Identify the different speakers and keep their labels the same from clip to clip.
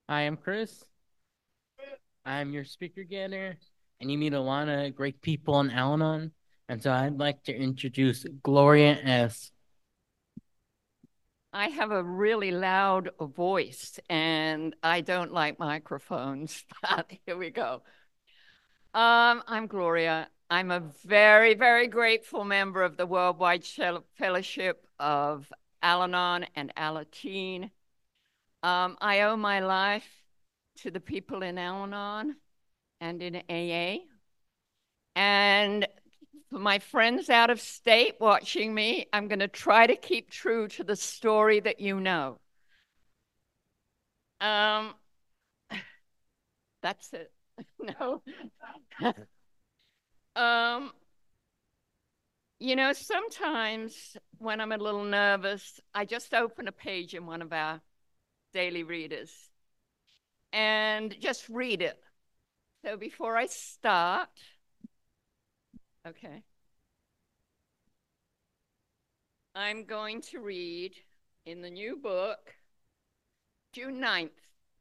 Speaker 1: I am Chris. I'm your speaker getter, and you meet a lot of great people in Al Anon. And so I'd like to introduce Gloria S.
Speaker 2: I have a really loud voice and I don't like microphones, but here we go. I'm Gloria. I'm a very, very grateful member of the Worldwide Fellowship of Al Anon and Alateen. I owe my life to the people in Al Anon and in AA. And for my friends out of state watching me, I'm going to try to keep true to the story that you know. Um, that's it. No. um, sometimes when I'm a little nervous, I just open a page in one of our daily readers and just read it. So before I start, okay, I'm going to read in the new book, June 9th.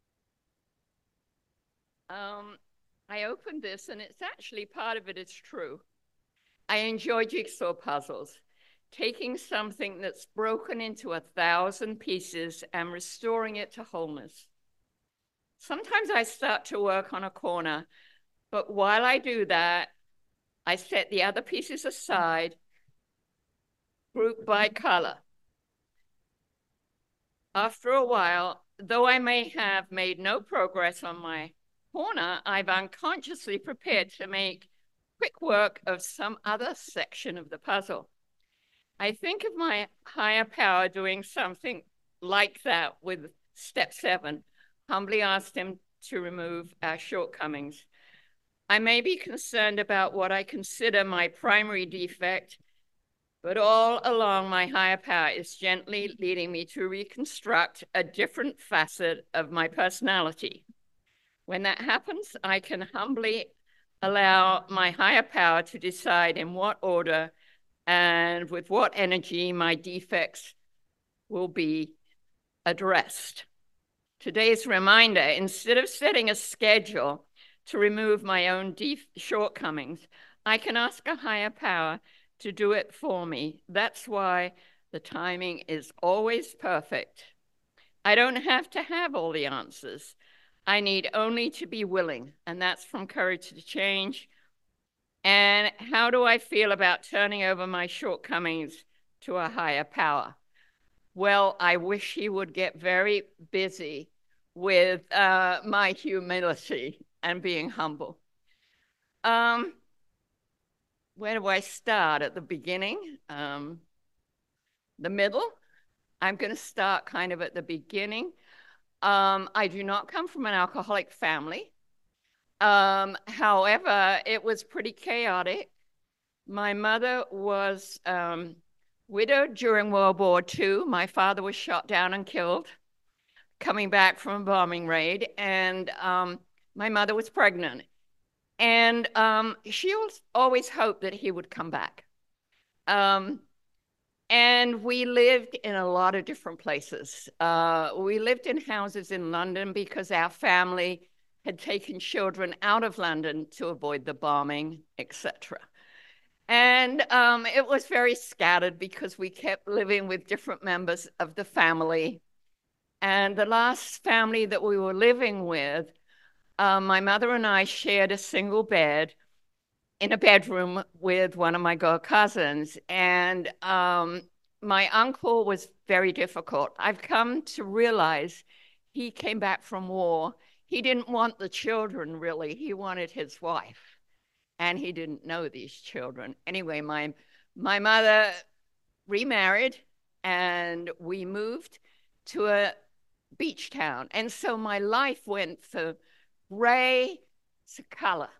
Speaker 2: I opened this and it's actually part of it is true. I enjoy jigsaw puzzles, taking something that's broken into 1,000 pieces and restoring it to wholeness. Sometimes I start to work on a corner, but while I do that, I set the other pieces aside, group by color. After a while, though I may have made no progress on my corner, I've unconsciously prepared to make quick work of some other section of the puzzle. I think of my higher power doing something like that with step 7, humbly asked him to remove our shortcomings. I may be concerned about what I consider my primary defect, but all along my higher power is gently leading me to reconstruct a different facet of my personality. When that happens, I can humbly allow my higher power to decide in what order and with what energy my defects will be addressed. Today's reminder, instead of setting a schedule to remove my own shortcomings, I can ask a higher power to do it for me. That's why the timing is always perfect. I don't have to have all the answers. I need only to be willing, and that's from Courage to Change. And how do I feel about turning over my shortcomings to a higher power? Well, I wish he would get very busy with my humility and being humble. Um, where do I start? At the beginning? The middle? I'm going to start kind of at the beginning. I do not come from an alcoholic family. However, it was pretty chaotic. My mother was widowed during World War II. My father was shot down and killed coming back from a bombing raid, and my mother was pregnant. And she always hoped that he would come back. Um, and we lived in a lot of different places. We lived in houses in London because our family had taken children out of London to avoid the bombing, etc. And it was very scattered because we kept living with different members of the family. And the last family that we were living with, my mother and I shared a single bed in a bedroom with one of my girl cousins. And my uncle was very difficult. I've come to realize he came back from war. He didn't want the children, really. He wanted his wife. And he didn't know these children. Anyway, my mother remarried and we moved to a beach town. And so my life went from gray to color.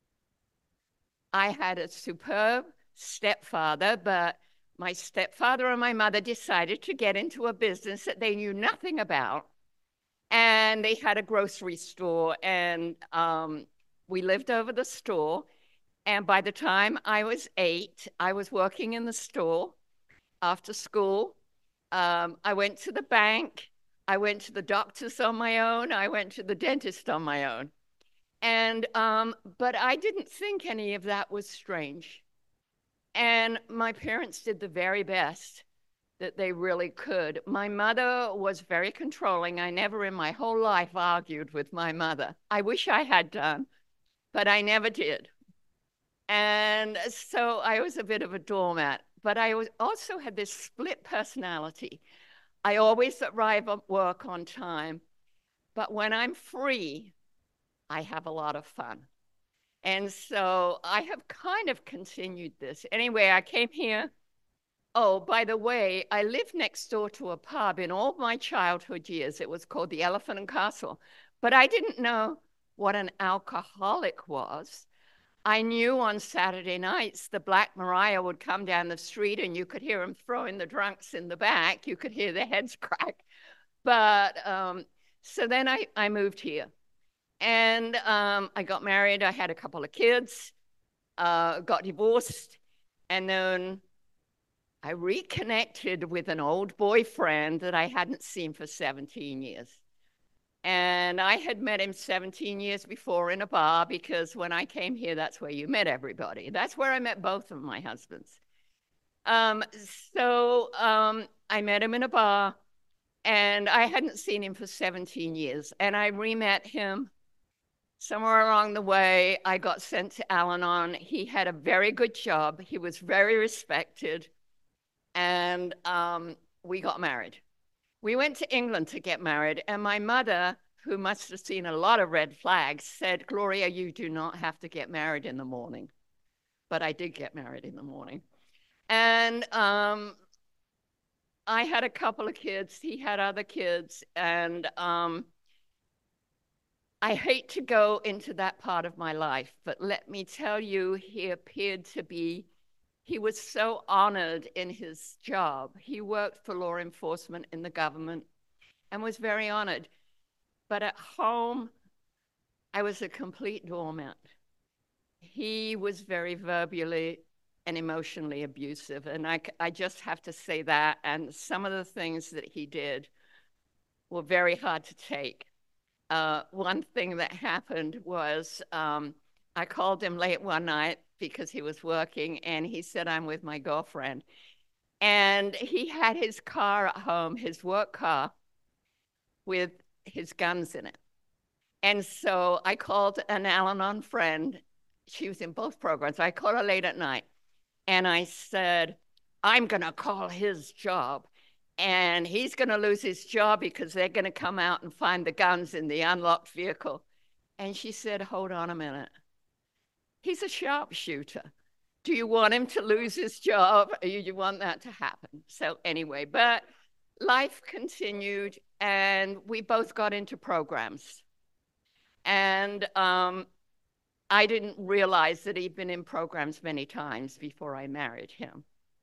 Speaker 2: I had a superb stepfather, but my stepfather and my mother decided to get into a business that they knew nothing about. And they had a grocery store, and we lived over the store. And by the time I was 8, I was working in the store after school. I went to the bank. I went to the doctors on my own. I went to the dentist on my own. And, but I didn't think any of that was strange. And my parents did the very best that they really could. My mother was very controlling. I never in my whole life argued with my mother. I wish I had done, but I never did. And so I was a bit of a doormat, but I also had this split personality. I always arrive at work on time, but when I'm free, I have a lot of fun. And so I have kind of continued this. Anyway, I came here. Oh, by the way, I lived next door to a pub in all my childhood years. It was called the Elephant and Castle. But I didn't know what an alcoholic was. I knew on Saturday nights the Black Maria would come down the street and you could hear them throwing the drunks in the back. You could hear their heads crack. But so then I moved here. And I got married. I had a couple of kids, got divorced, and then I reconnected with an old boyfriend that I hadn't seen for 17 years. And I had met him 17 years before in a bar because when I came here, that's where you met everybody. That's where I met both of my husbands. I met him in a bar, and I hadn't seen him for 17 years. And I re-met him somewhere along the way. I got sent to Al-Anon. He had a very good job. He was very respected. And we got married. We went to England to get married. And my mother, who must have seen a lot of red flags, said, Gloria, you do not have to get married in the morning. But I did get married in the morning. And I had a couple of kids. He had other kids. And I hate to go into that part of my life, but let me tell you, he was so honored in his job. He worked for law enforcement in the government and was very honored. But at home, I was a complete doormat. He was very verbally and emotionally abusive. And I just have to say that. And some of the things that he did were very hard to take. One thing that happened was I called him late one night because he was working, and he said, I'm with my girlfriend. And he had his car at home, his work car, with his guns in it. And so I called an Al-Anon friend. She was in both programs. I called her late at night, and I said, I'm going to call his job. And he's going to lose his job because they're going to come out and find the guns in the unlocked vehicle. And she said, hold on a minute. He's a sharpshooter. Do you want him to lose his job, or do you want that to happen? So anyway, but life continued, and we both got into programs. And I didn't realize that he'd been in programs many times before I married him.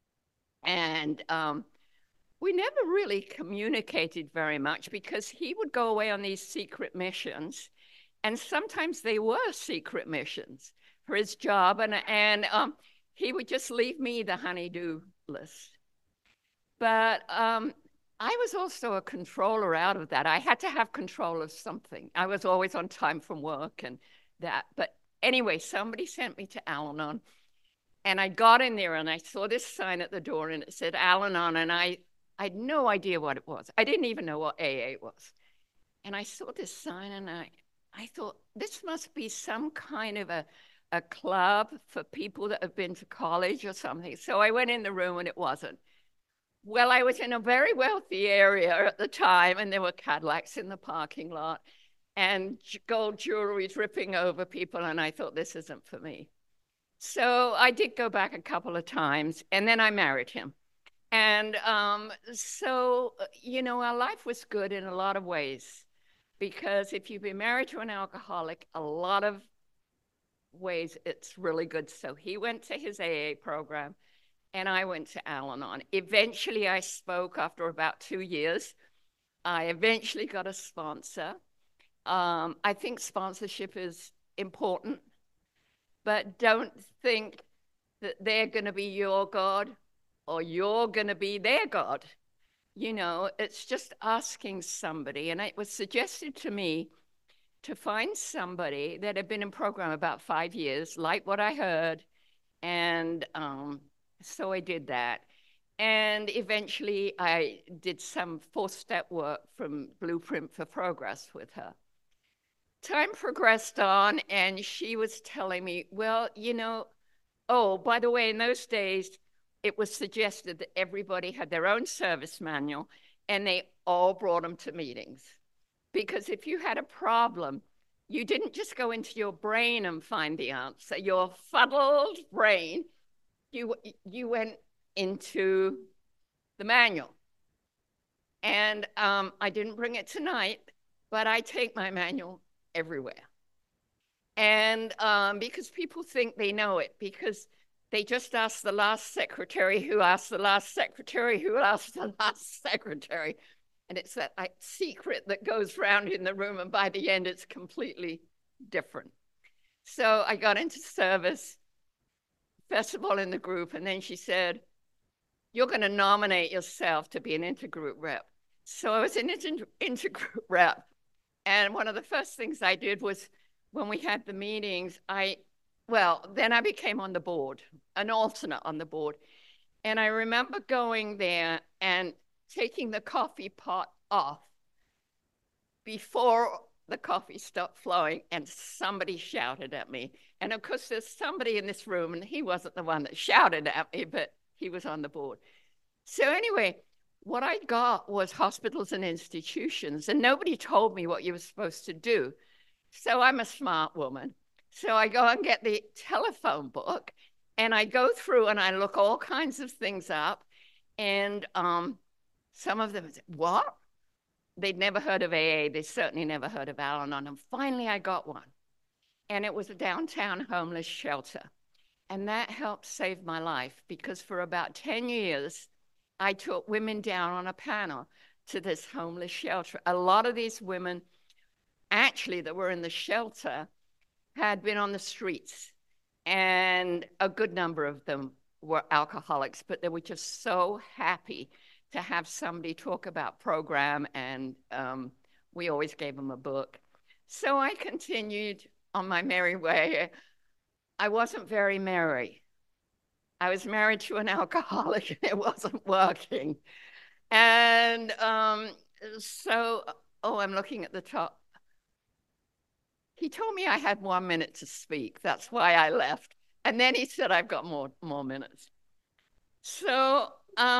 Speaker 2: And we never really communicated very much because he would go away on these secret missions, and sometimes they were secret missions for his job, and he would just leave me the honey-do list. But I was also a controller out of that. I had to have control of something. I was always on time from work and that. But anyway, somebody sent me to Al-Anon, and I got in there and I saw this sign at the door, and it said Al-Anon, and I had no idea what it was. I didn't even know what AA was. And I saw this sign, and I thought, this must be some kind of a club for people that have been to college or something. So I went in the room, and it wasn't. Well, I was in a very wealthy area at the time, and there were Cadillacs in the parking lot and gold jewelry dripping over people, and I thought, this isn't for me. So I did go back a couple of times, and then I married him. And so, you know, our life was good in a lot of ways, because if you've been married to an alcoholic, a lot of ways it's really good. So he went to his AA program, and I went to Al-Anon. Eventually, I spoke after about 2 years. I eventually got a sponsor. I think sponsorship is important, but don't think that they're going to be your God or you're going to be their God. You know, it's just asking somebody. And it was suggested to me to find somebody that had been in program about 5 years, like what I heard. And so I did that. And eventually I did some 4-step work from Blueprint for Progress with her. Time progressed on, and she was telling me, well, you know, oh, by the way, in those days, it was suggested that everybody had their own service manual, and they all brought them to meetings. Because if you had a problem, you didn't just go into your brain and find the answer. Your fuddled brain, you went into the manual. And I didn't bring it tonight, but I take my manual everywhere. And because people think they know it, because they just asked the last secretary who asked the last secretary who asked the last secretary. And it's that secret that goes round in the room, and by the end, it's completely different. So I got into service, first of all in the group, and then she said, you're going to nominate yourself to be an intergroup rep. So I was an intergroup rep. And one of the first things I did was, when we had the meetings, then I became on the board, an alternate on the board. And I remember going there and taking the coffee pot off before the coffee stopped flowing, and somebody shouted at me. And of course, there's somebody in this room, and he wasn't the one that shouted at me, but he was on the board. So anyway, what I got was hospitals and institutions, and nobody told me what you were supposed to do. So I'm a smart woman. So I go and get the telephone book, and I go through and I look all kinds of things up. And some of them said, what? They'd never heard of AA. They certainly never heard of Al-Anon. And finally I got one. And it was a downtown homeless shelter. And that helped save my life, because for about 10 years, I took women down on a panel to this homeless shelter. A lot of these women actually that were in the shelter had been on the streets, and a good number of them were alcoholics, but they were just so happy to have somebody talk about program, and we always gave them a book. So I continued on my merry way. I wasn't very merry. I was married to an alcoholic, and it wasn't working. And I'm looking at the top. He told me I had 1 minute to speak. That's why I left. And then he said, I've got more minutes. So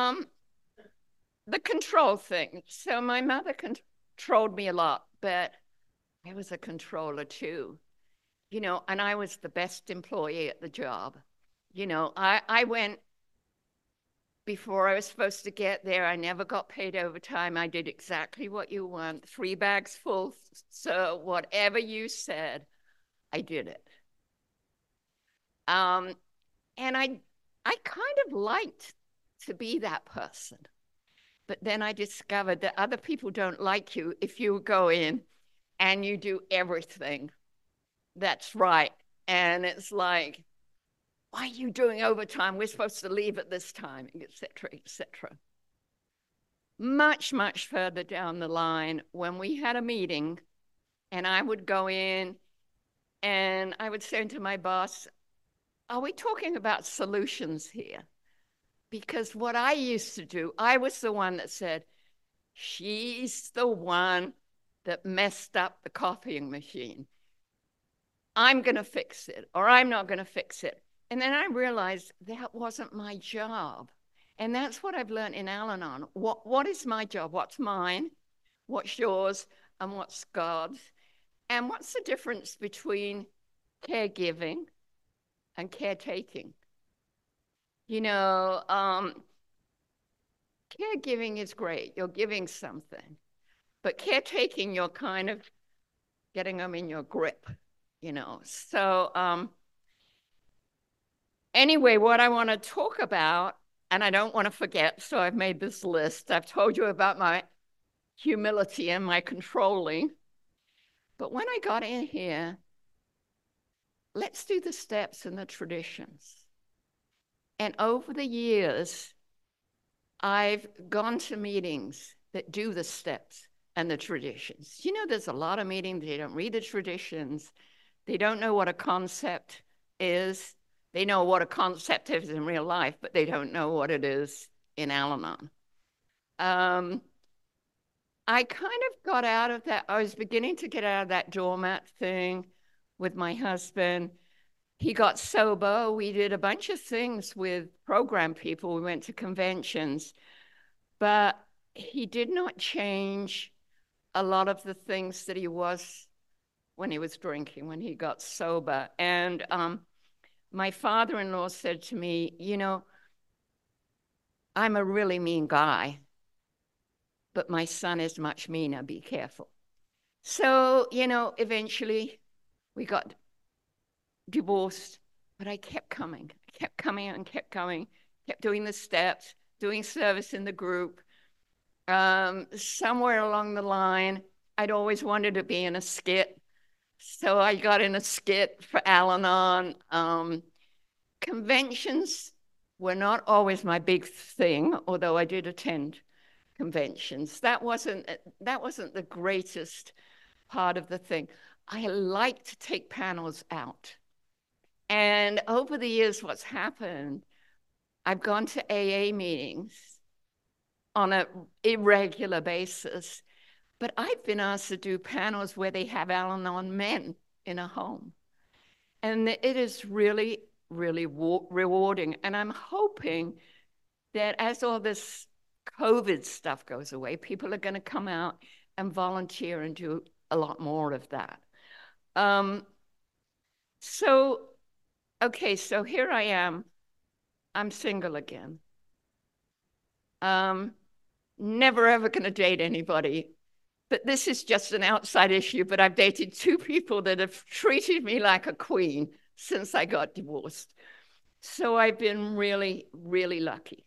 Speaker 2: the control thing. So my mother controlled me a lot, but I was a controller too, you know, and I was the best employee at the job. You know, I went before I was supposed to get there. I never got paid overtime. I did exactly what you want. 3 bags full. So whatever you said, I did it. And I kind of liked to be that person. But then I discovered that other people don't like you if you go in and you do everything that's right. And it's like, why are you doing overtime? We're supposed to leave at this time, et cetera, et cetera. Much, much further down the line, when we had a meeting, and I would go in and I would say to my boss, are we talking about solutions here? Because what I used to do, I was the one that said, she's the one that messed up the copying machine. I'm going to fix it, or I'm not going to fix it. And then I realized that wasn't my job. And that's what I've learned in Al-Anon. What is my job? What's mine? What's yours? And what's God's? And what's the difference between caregiving and caretaking? You know, caregiving is great. You're giving something. But caretaking, you're kind of getting them in your grip, you know. So anyway, what I want to talk about, and I don't want to forget, so I've made this list. I've told you about my humility and my controlling. But when I got in here, let's do the steps and the traditions. And over the years, I've gone to meetings that do the steps and the traditions. You know, there's a lot of meetings, they don't read the traditions. They don't know what a concept is. They know what a concept is in real life, but they don't know what it is in Al-Anon. I kind of got out of that. I was beginning to get out of that doormat thing with my husband. He got sober. We did a bunch of things with program people. We went to conventions, but he did not change a lot of the things that he was when he was drinking, when he got sober. And my father-in-law said to me, you know, I'm a really mean guy, but my son is much meaner. Be careful. So, you know, eventually we got divorced, but I kept coming. I kept coming and kept coming, kept doing the steps, doing service in the group. Somewhere along the line, I'd always wanted to be in a skit. So I got in a skit for Al-Anon. Conventions were not always my big thing, although I did attend conventions. That wasn't the greatest part of the thing. I like to take panels out. And over the years, what's happened, I've gone to AA meetings on an irregular basis, but I've been asked to do panels where they have Al-Anon men in a home. And it is really, really rewarding. And I'm hoping that as all this COVID stuff goes away, people are going to come out and volunteer and do a lot more of that. Okay, so here I am. I'm single again. Never ever going to date anybody. But this is just an outside issue, but I've dated two people that have treated me like a queen since I got divorced. So I've been really, really lucky.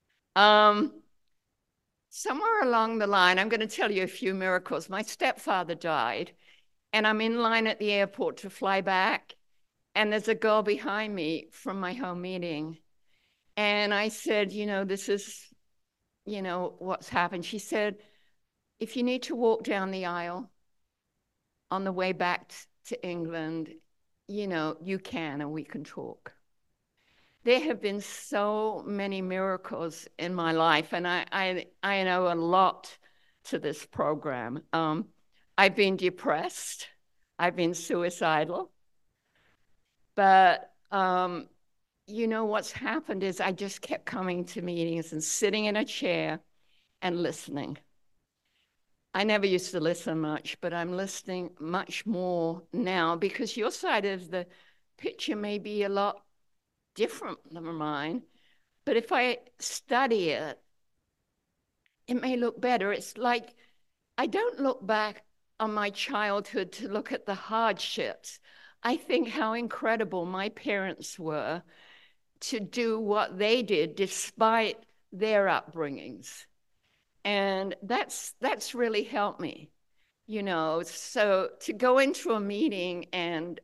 Speaker 2: Somewhere along the line, I'm going to tell you a few miracles. My stepfather died, and I'm in line at the airport to fly back, and there's a girl behind me from my home meeting. And I said, you know, this is, you know, what's happened. She said, if you need to walk down the aisle on the way back to England, you know, you can, and we can talk. There have been so many miracles in my life, and I know a lot to this program. I've been depressed. I've been suicidal. But, you know, what's happened is I just kept coming to meetings and sitting in a chair and listening. I never used to listen much, but I'm listening much more now because your side of the picture may be a lot different than mine. But if I study it, it may look better. It's like I don't look back on my childhood to look at the hardships. I think how incredible my parents were to do what they did despite their upbringings. And that's really helped me, you know. So to go into a meeting and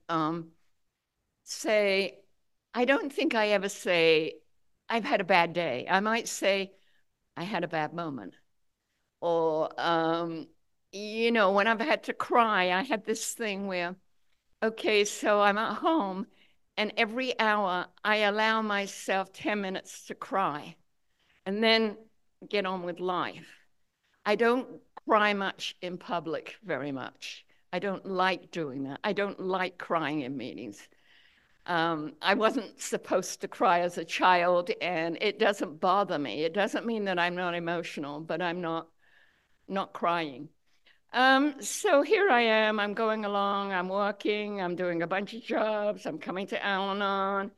Speaker 2: say, I don't think I ever say, I've had a bad day. I might say, I had a bad moment. Or, you know, when I've had to cry, I had this thing where, okay, so I'm at home and every hour I allow myself 10 minutes to cry and then get on with life. I don't cry much in public very much. I don't like doing that. I don't like crying in meetings. I wasn't supposed to cry as a child, and it doesn't bother me. It doesn't mean that I'm not emotional, but I'm not crying. So here I am. I'm going along. I'm working. I'm doing a bunch of jobs. I'm coming to Al-Anon.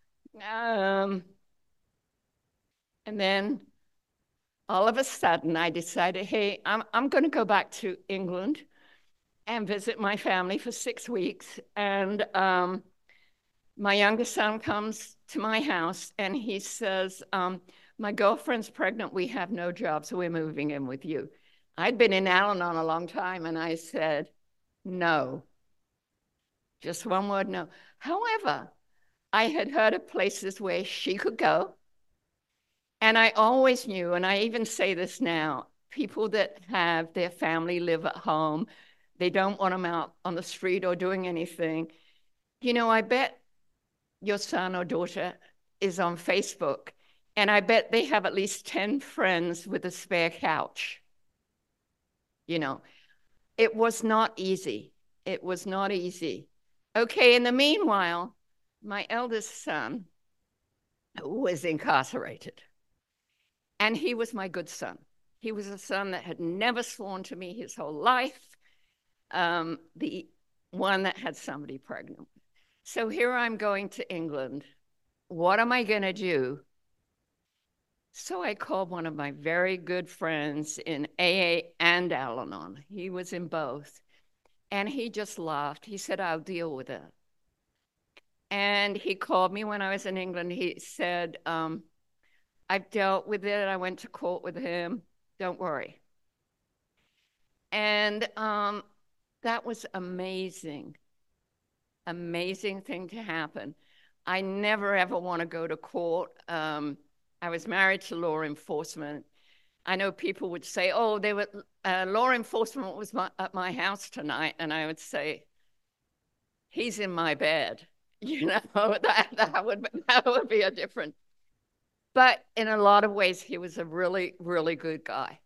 Speaker 2: And then all of a sudden, I decided, hey, I'm going to go back to England and visit my family for 6 weeks. And my youngest son comes to my house and he says, my girlfriend's pregnant. We have no job, so we're moving in with you. I'd been in Al-Anon a long time, and I said, no. Just one word, no. However, I had heard of places where she could go, And I always knew, and I even say this now, people that have their family live at home, they don't want them out on the street or doing anything. You know, I bet your son or daughter is on Facebook, and I bet they have at least 10 friends with a spare couch. You know, it was not easy. It was not easy. Okay, in the meanwhile, my eldest son was incarcerated. And he was my good son. He was a son that had never sworn to me his whole life, the one that had somebody pregnant. So here I'm going to England. What am I going to do? So I called one of my very good friends in AA and Al Anon. He was in both. And he just laughed. He said, I'll deal with it. And he called me when I was in England. He said, I've dealt with it. I went to court with him. Don't worry. And that was amazing, amazing thing to happen. I never ever want to go to court. I was married to law enforcement. I know people would say, oh, they were law enforcement was at my house tonight. And I would say, he's in my bed. You know, that would be a different. But in a lot of ways, he was a really, really good guy.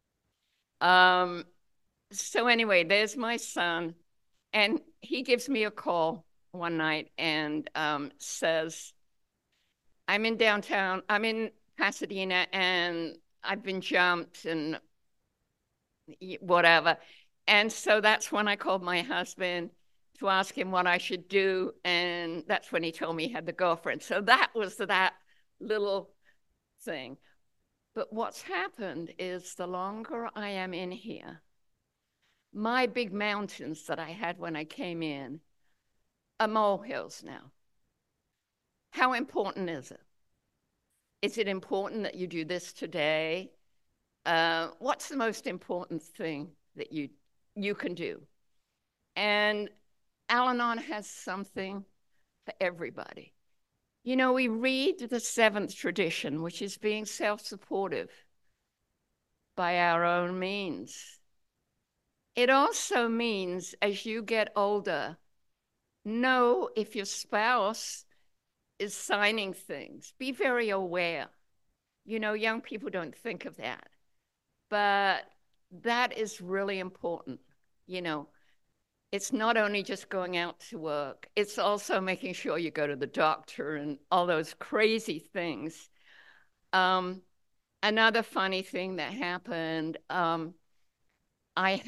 Speaker 2: So anyway, there's my son. And he gives me a call one night and says, I'm in downtown, I'm in Pasadena, and I've been jumped and whatever. And so that's when I called my husband to ask him what I should do. And that's when he told me he had the girlfriend. So that was that little thing. But what's happened is the longer I am in here, my big mountains that I had when I came in are molehills now. How important is it? Is it important that you do this today? What's the most important thing that you can do? And Al-Anon has something for everybody. You know, we read the seventh tradition, which is being self-supportive by our own means. It also means as you get older, know if your spouse is signing things. Be very aware. You know, young people don't think of that. But that is really important. You know, it's not only just going out to work, it's also making sure you go to the doctor and all those crazy things. Another funny thing that happened, I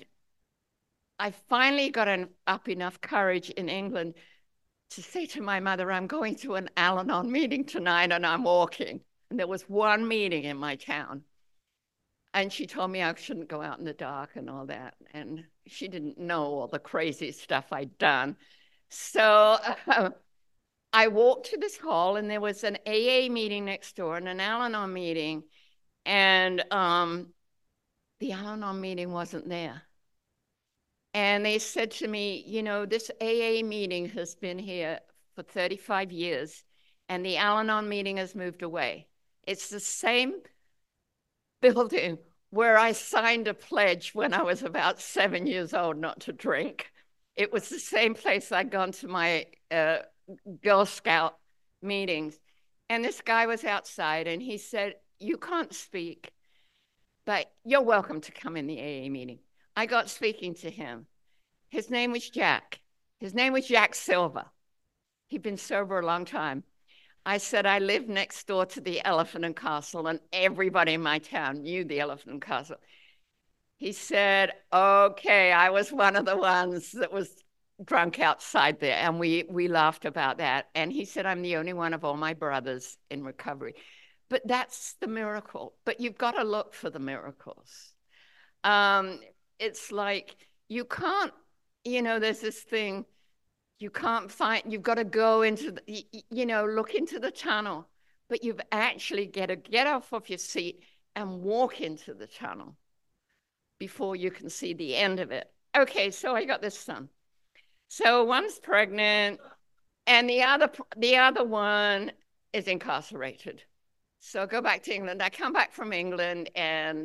Speaker 2: finally got up enough courage in England to say to my mother, I'm going to an Al-Anon meeting tonight and I'm walking. And there was one meeting in my town. And she told me I shouldn't go out in the dark and all that. And she didn't know all the crazy stuff I'd done. So I walked to this hall and there was an AA meeting next door and an Al-Anon meeting. And the Al-Anon meeting wasn't there. And they said to me, you know, this AA meeting has been here for 35 years and the Al-Anon meeting has moved away. It's the same building where I signed a pledge when I was about 7 years old not to drink. It was the same place I'd gone to my Girl Scout meetings. And this guy was outside and he said, you can't speak, but you're welcome to come in the AA meeting. I got speaking to him. His name was Jack. His name was Jack Silver. He'd been sober a long time. I said, I live next door to the Elephant and Castle, and everybody in my town knew the Elephant and Castle. He said, okay, I was one of the ones that was drunk outside there, and we laughed about that. And he said, I'm the only one of all my brothers in recovery. But that's the miracle. But you've got to look for the miracles. It's like you can't, you know, there's this thing, you can't find, you've got to go into, you know, look into the tunnel, but you've actually got to get off of your seat and walk into the tunnel before you can see the end of it. Okay, so I got this son. So one's pregnant and the other one is incarcerated. So I go back to England. I come back from England, and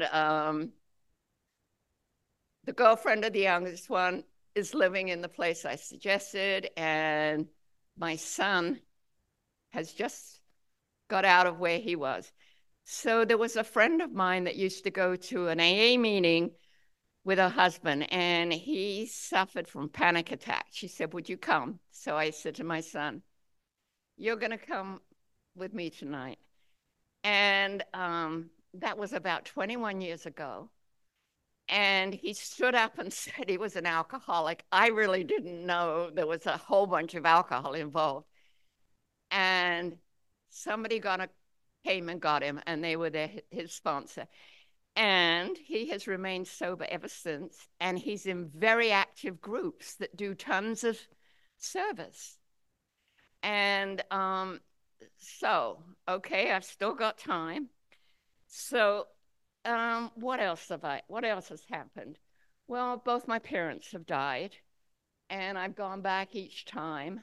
Speaker 2: the girlfriend of the youngest one is living in the place I suggested, and my son has just got out of where he was. So there was a friend of mine that used to go to an AA meeting with her husband, and he suffered from panic attack. She said, "Would you come?" So I said to my son, "You're going to come with me tonight." And that was about 21 years ago. And he stood up and said he was an alcoholic. I really didn't know there was a whole bunch of alcohol involved. And somebody came and got him, and they were his sponsor. And he has remained sober ever since. And he's in very active groups that do tons of service. And okay, I've still got time. So what else has happened? Well, both my parents have died, and I've gone back each time.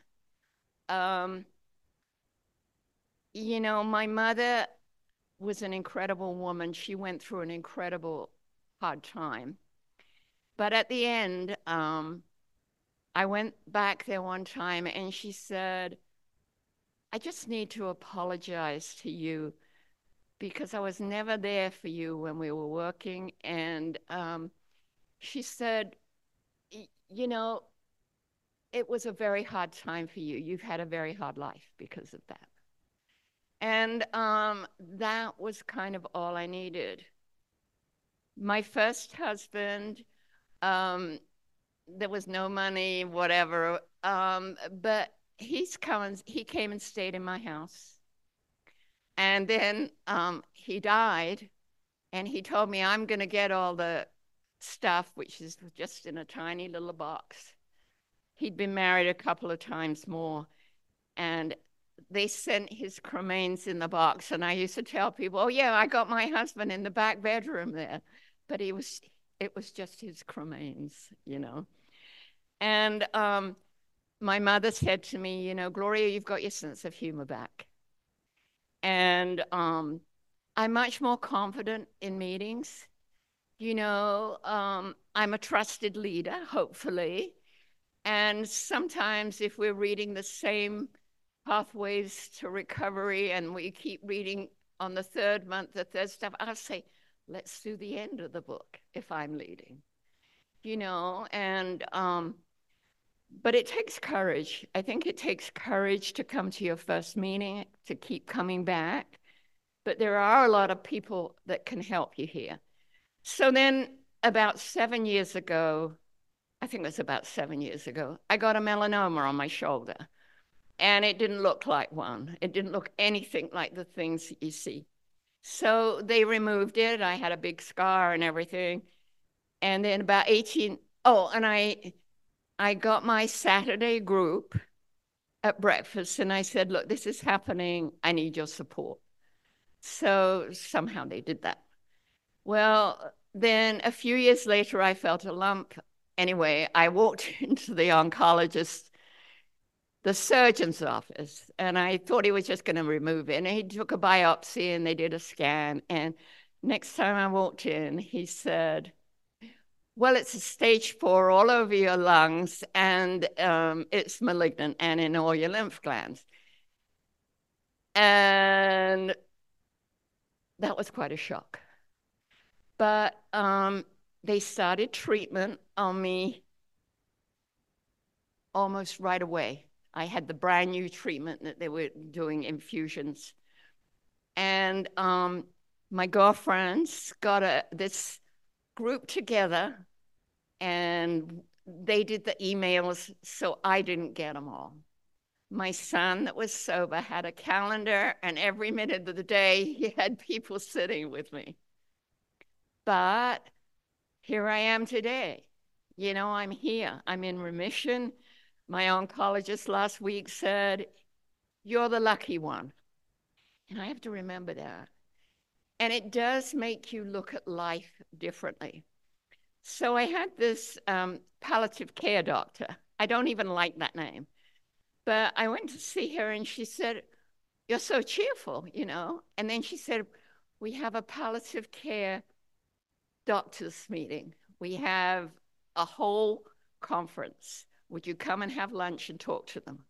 Speaker 2: My mother was an incredible woman. She went through an incredible hard time. But at the end, I went back there one time, and she said, "I just need to apologize to you because I was never there for you when we were working." And she said, "You know, it was a very hard time for you. You've had a very hard life because of that." And that was kind of all I needed. My first husband, there was no money, whatever, but he came and stayed in my house. And then he died, and he told me, "I'm going to get all the stuff," which is just in a tiny little box. He'd been married a couple of times more, and they sent his cremains in the box. And I used to tell people, "Oh yeah, I got my husband in the back bedroom there," but it was just his cremains, And my mother said to me, "Gloria, you've got your sense of humor back." And I'm much more confident in meetings. I'm a trusted leader, hopefully. And sometimes if we're reading the same pathways to recovery and we keep reading on the third month, the third stuff, I'll say, "Let's do the end of the book if I'm leading." But it takes courage. I think it takes courage to come to your first meeting, to keep coming back. But there are a lot of people that can help you here. So then about 7 years ago, I think it was about 7 years ago, I got a melanoma on my shoulder. And it didn't look like one. It didn't look anything like the things that you see. So they removed it. I had a big scar and everything. And then about 18, and I got my Saturday group at breakfast, and I said, "Look, this is happening. I need your support." So somehow they did that. Well, then a few years later, I felt a lump. Anyway, I walked into the oncologist, the surgeon's office, and I thought he was just going to remove it. And he took a biopsy, and they did a scan. And next time I walked in, he said, "Well, it's a stage 4 all over your lungs, and it's malignant and in all your lymph glands." And that was quite a shock. But they started treatment on me almost right away. I had the brand new treatment that they were doing, infusions. And my girlfriends got this group together, and they did the emails, so I didn't get them all. My son that was sober had a calendar, and every minute of the day, he had people sitting with me. But here I am today. I'm here. I'm in remission. My oncologist last week said, "You're the lucky one." And I have to remember that. And it does make you look at life differently. So I had this palliative care doctor. I don't even like that name. But I went to see her, and she said, you're so cheerful, you know. And then she said, we have a palliative care doctors meeting. We have a whole conference. Would you come and have lunch and talk to them?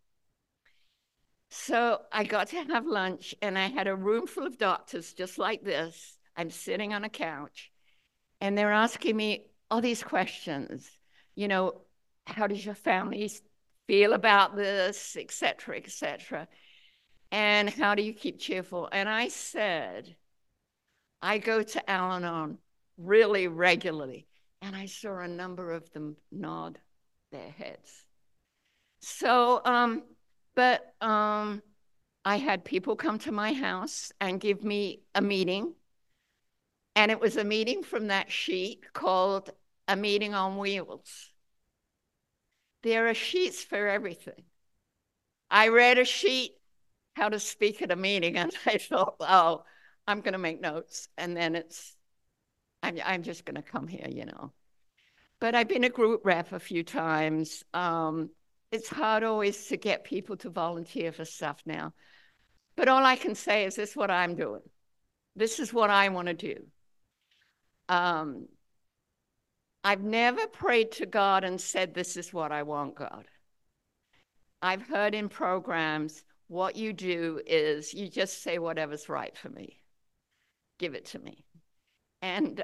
Speaker 2: So I got to have lunch, and I had a room full of doctors just like this. I'm sitting on a couch, and they're asking me all these questions. You know, how does your family feel about this, et cetera, et cetera? And how do you keep cheerful? And I said, I go to Al Anon really regularly. And I saw a number of them nod their heads. So, I had people come to my house and give me a meeting. And it was a meeting from that sheet called A Meeting on Wheels. There are sheets for everything. I read a sheet, how to speak at a meeting, and I thought, oh, I'm going to make notes. And then I'm just going to come here, you know. But I've been a group rep a few times. It's hard always to get people to volunteer for stuff now. But all I can say is this is what I'm doing. This is what I want to do. I've never prayed to God and said, this is what I want, God. I've heard in programs, what you do is you just say whatever's right for me. Give it to me. And,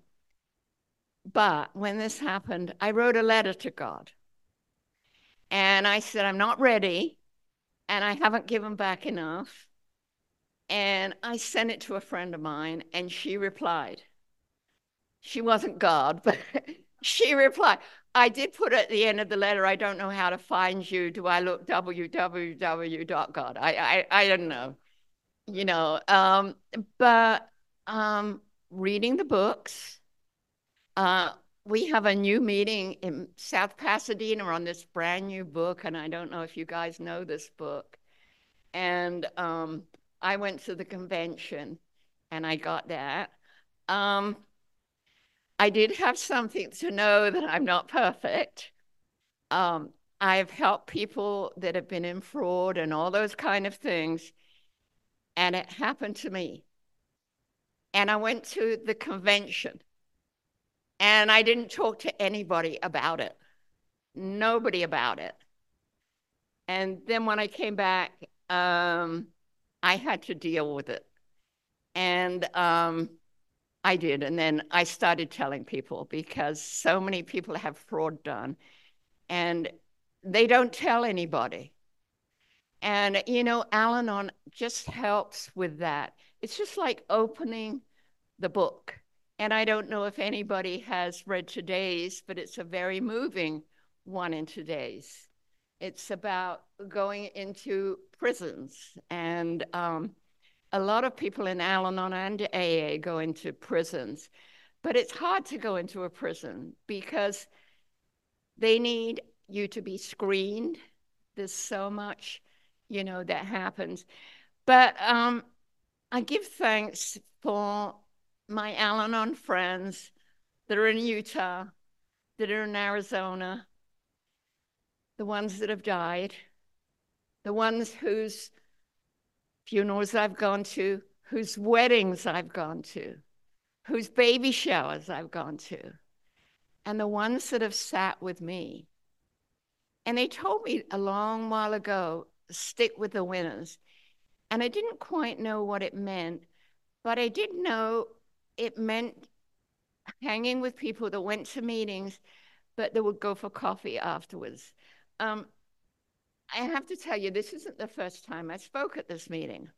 Speaker 2: but when this happened, I wrote a letter to God. And I said, I'm not ready, and I haven't given back enough. And I sent it to a friend of mine, and she replied. She wasn't God, but she replied. I did put at the end of the letter, I don't know how to find you. Do I look www.god? I don't know, you know. But reading the books, we have a new meeting in South Pasadena on this brand new book, and I don't know if you guys know this book. And I went to the convention, and I got that. I did have something to know that I'm not perfect. I've helped people that have been in fraud and all those kind of things, and it happened to me. And I went to the convention, and I didn't talk to anybody about it, nobody about it. And then when I came back, I had to deal with it. And I did. And then I started telling people because so many people have fraud done and they don't tell anybody. And, you know, Al Anon just helps with that. It's just like opening the book. And I don't know if anybody has read Today's, but it's a very moving one in Today's. It's about going into prisons. And a lot of people in Al Anon and AA go into prisons. But it's hard to go into a prison because they need you to be screened. There's so much, you know, that happens. But I give thanks for my Al Anon friends that are in Utah, that are in Arizona, the ones that have died, the ones whose funerals I've gone to, whose weddings I've gone to, whose baby showers I've gone to, and the ones that have sat with me. And they told me a long while ago, stick with the winners. And I didn't quite know what it meant, but I did know it meant hanging with people that went to meetings, but they would go for coffee afterwards. I have to tell you, this isn't the first time I spoke at this meeting.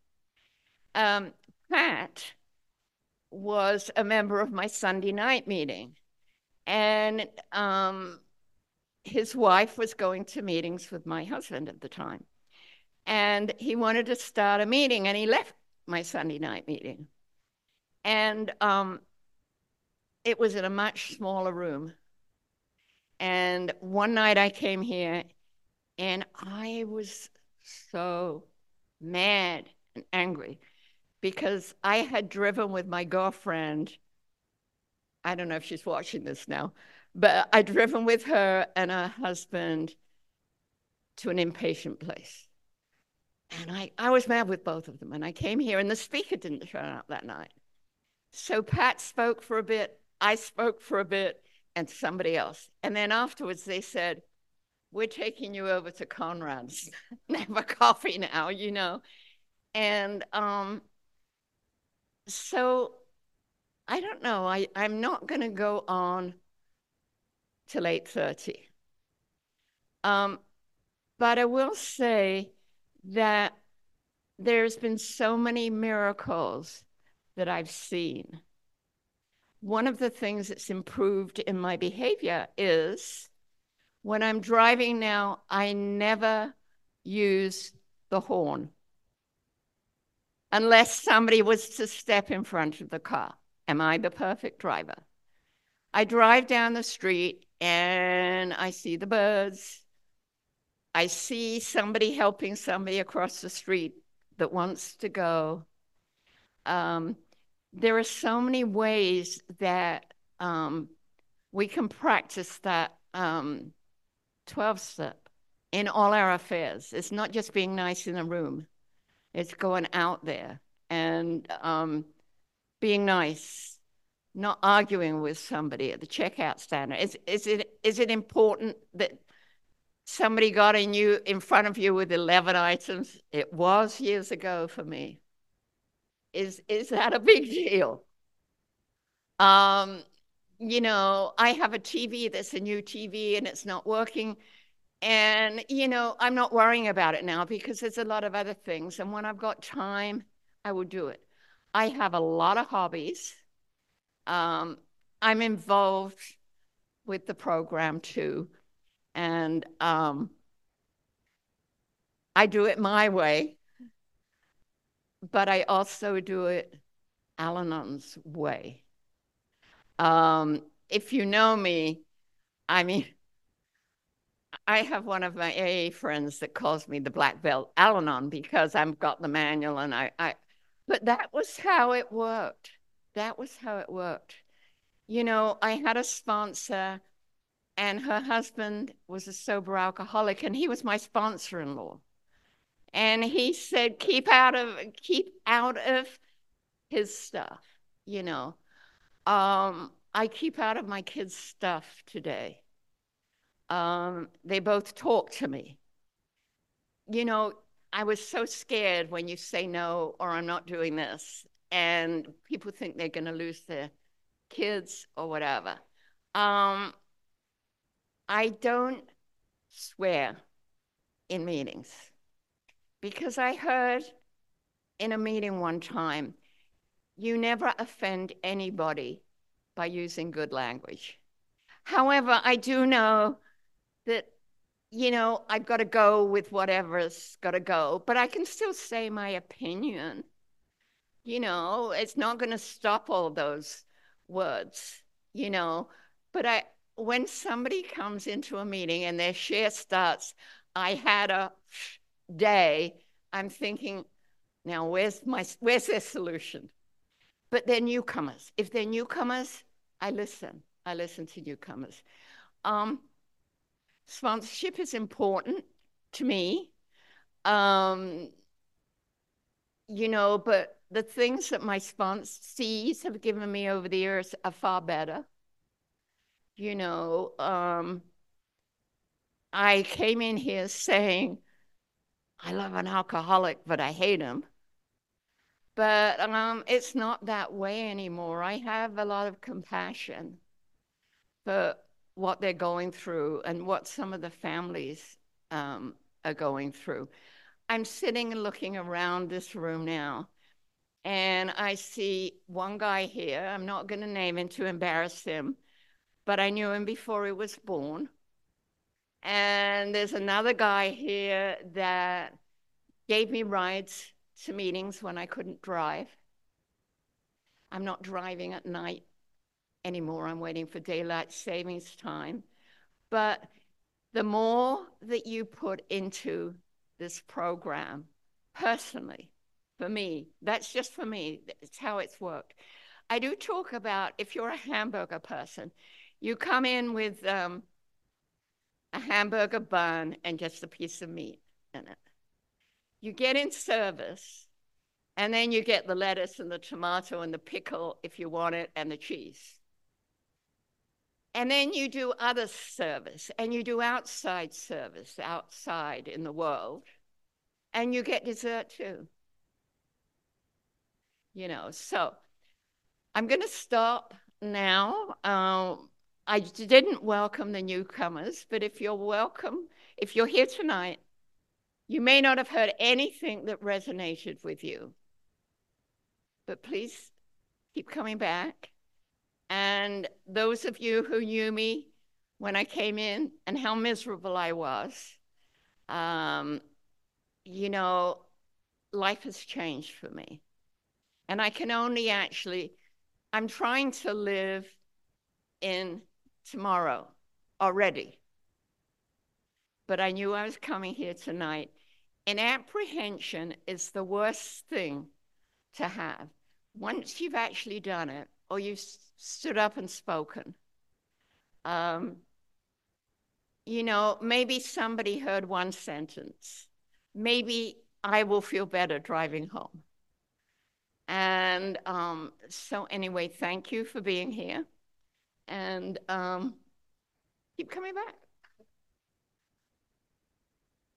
Speaker 2: Pat was a member of my Sunday night meeting, and his wife was going to meetings with my husband at the time. And he wanted to start a meeting, and he left my Sunday night meeting. And it was in a much smaller room. And one night I came here, and I was so mad and angry because I had driven with my girlfriend. I don't know if she's watching this now, but I'd driven with her and her husband to an inpatient place. And I was mad with both of them. And I came here, and the speaker didn't turn up that night. So Pat spoke for a bit, I spoke for a bit, and somebody else. And then afterwards, they said, we're taking you over to Conrad's. Have a coffee now, you know. And so I don't know. I'm not going to go on till 8:30. But I will say that there's been so many miracles that I've seen. One of the things that's improved in my behavior is when I'm driving now, I never use the horn unless somebody was to step in front of the car. Am I the perfect driver? I drive down the street and I see the birds. I see somebody helping somebody across the street that wants to go. There are so many ways that we can practice that 12-step in all our affairs. It's not just being nice in a room. It's going out there and being nice, not arguing with somebody at the checkout stand. Is it important that somebody got in front of you with 11 items? It was years ago for me. Is that a big deal? You know, I have a TV that's a new TV and it's not working. And, you know, I'm not worrying about it now because there's a lot of other things. And when I've got time, I will do it. I have a lot of hobbies. I'm involved with the program too. And I do it my way, but I also do it Al-Anon's way. If you know me, I mean, I have one of my AA friends that calls me the black belt Al-Anon because I've got the manual and but that was how it worked. That was how it worked. You know, I had a sponsor and her husband was a sober alcoholic and he was my sponsor-in-law. And he said, keep out of his stuff, you know. I keep out of my kids' stuff today. They both talk to me. You know, I was so scared when you say no or I'm not doing this, and people think they're going to lose their kids or whatever. I don't swear in meetings because I heard in a meeting one time, you never offend anybody by using good language. However, I do know that, you know, I've got to go with whatever's got to go, but I can still say my opinion. You know, it's not going to stop all those words, you know, but when somebody comes into a meeting and their share starts, I had a day, I'm thinking, now where's their solution? But they're newcomers. If they're newcomers, I listen to newcomers. Sponsorship is important to me. You know, but the things that my sponsees have given me over the years are far better. You know, I came in here saying, I love an alcoholic, but I hate him. But it's not that way anymore. I have a lot of compassion for what they're going through and what some of the families are going through. I'm sitting and looking around this room now, and I see one guy here. I'm not going to name him to embarrass him, but I knew him before he was born. And there's another guy here that gave me rides to meetings when I couldn't drive. I'm not driving at night anymore. I'm waiting for daylight savings time. But the more that you put into this program, personally, for me, that's just for me, it's how it's worked. I do talk about if you're a hamburger person, you come in with a hamburger bun and just a piece of meat in it. You get in service, and then you get the lettuce and the tomato and the pickle if you want it, and the cheese. And then you do other service, and you do outside service outside in the world, and you get dessert too. So I'm going to stop now. I didn't welcome the newcomers, but if you're welcome, if you're here tonight, you may not have heard anything that resonated with you, but please keep coming back. And those of you who knew me when I came in and how miserable I was, life has changed for me. And I can only I'm trying to live in tomorrow already. But I knew I was coming here tonight. And apprehension is the worst thing to have. Once you've actually done it, or you've stood up and spoken, maybe somebody heard one sentence. Maybe I will feel better driving home. And so anyway, thank you for being here. And keep coming back.